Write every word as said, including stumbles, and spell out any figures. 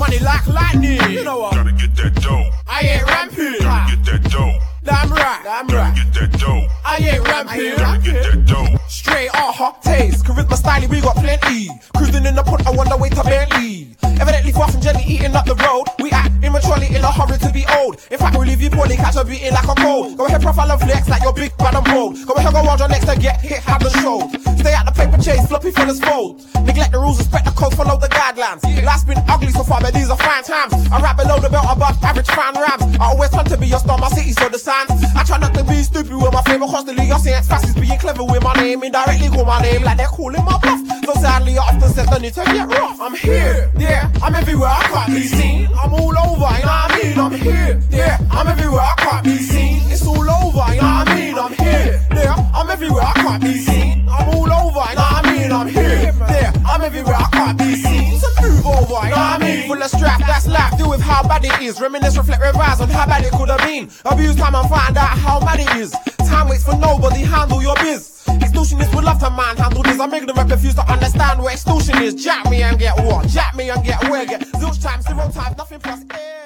money like lightning. You know what? Gotta get that dough. I ain't ramping. Gotta get that dough. Damn right, damn right. Gotta get that dough. I ain't ramping. Gotta get that dough. Straight on hot taste, charisma styling, we got plenty. Cruising in the put, I wonder way to Bentley. Evidently far from jelly eating up the road. We act immaturely in a hurry to be old. In fact, we leave you poorly, catch a beating like a cold. Go ahead, profile and flex like you're big, bad and bold. Go ahead, go on your next to get hit, have the show. Stay at the paper chase, floppy fellas fold. Neglect the rules, respect the code, follow the guidelines. Life's been ugly so far, but these are fine times. I rap below the belt above average fan rams. I always want to be your star, my city, so the signs. I try not to be stupid with my flavor, constantly you're saying it's fast, it's being clever with my name. Indirectly call my name like they're calling my bluff. So sadly, I often said the need to get rough. I'm here, yeah, I'm everywhere, I can't be seen. I'm all over, you know what I mean? I'm here, yeah, I'm everywhere, I can't be seen. It's all over, you know what I mean? I'm here, yeah, I'm everywhere, I can't be seen. I'm all over, you know what I mean? I'm here, yeah, I'm everywhere, I can't be seen. So move over, you know what I mean? Full of strap, that's life, deal with how bad it is. Reminisce, reflect, revise on how bad it could have been. Abuse time and find out how bad it is. Time waits for nobody, handle your biz. Extortionists would love to manhandle this. I make them refuse to understand what extortion is. Jack me and get what? Jack me and get where? Get zilch times, zero times, nothing plus air.